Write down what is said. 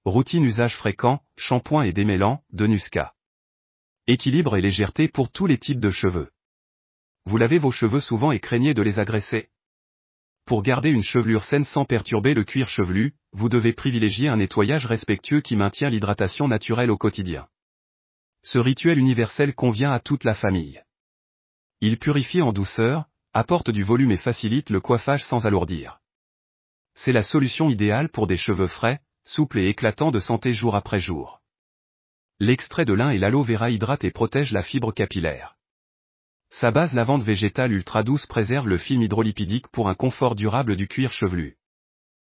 Routine usage fréquent, shampoing et démêlant, de Nuska. Équilibre et légèreté pour tous les types de cheveux. Vous lavez vos cheveux souvent et craignez de les agresser? Pour garder une chevelure saine sans perturber le cuir chevelu, vous devez privilégier un nettoyage respectueux qui maintient l'hydratation naturelle au quotidien. Ce rituel universel convient à toute la famille. Il purifie en douceur, apporte du volume et facilite le coiffage sans alourdir. C'est la solution idéale pour des cheveux frais, souples et éclatants de santé jour après jour. L'extrait de lin et l'aloe vera hydrate et protège la fibre capillaire. Sa base lavande végétale ultra douce préserve le film hydrolipidique pour un confort durable du cuir chevelu.